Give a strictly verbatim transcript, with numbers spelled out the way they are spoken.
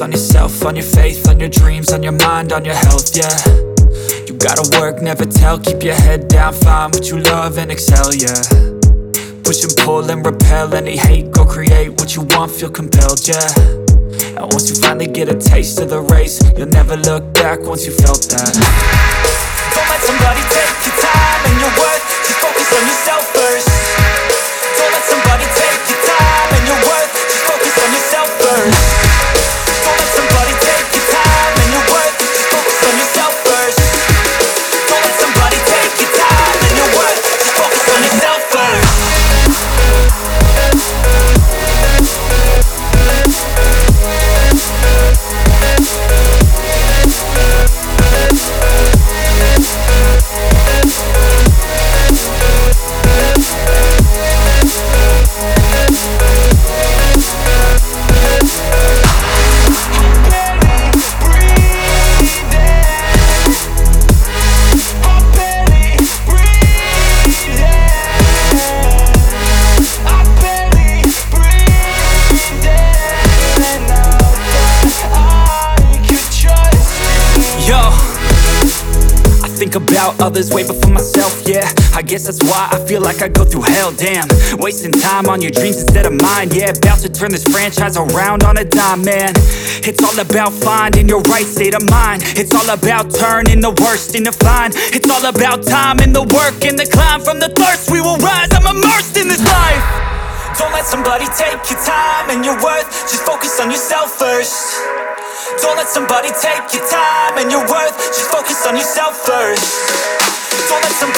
focus on yourself, on your faith, on your dreams, on your mind, on your health, yeah. You gotta work, never tell, keep your head down, find what you love and excel, yeah. Push and pull and repel any hate, go create what you want, feel compelled, yeah. And once you finally get a taste of the race, you'll never look back once you felt that. Don't let somebody take your time and your worth, just focus on yourself first. Don't let somebody take your time and your worth, just focus on yourself first. Don't let somebody take your time and your worth, just focus on yourself first. Don't let somebody take your time and your worth, just focus on yourself first. Think about others way before myself, yeah. I guess that's why I feel like I go through hell, damn. Wasting time on your dreams instead of mine, yeah. About to turn this franchise around on a dime, man. It's all about finding your right state of mind. It's all about turning the worst into fine. It's all about time and the work and the climb. From the thirst we will rise, I'm immersed in this life. Don't let somebody take your time and your worth, just focus on yourself first. Don't let somebody take your time and your worth, just focus on yourself first. Don't let somebody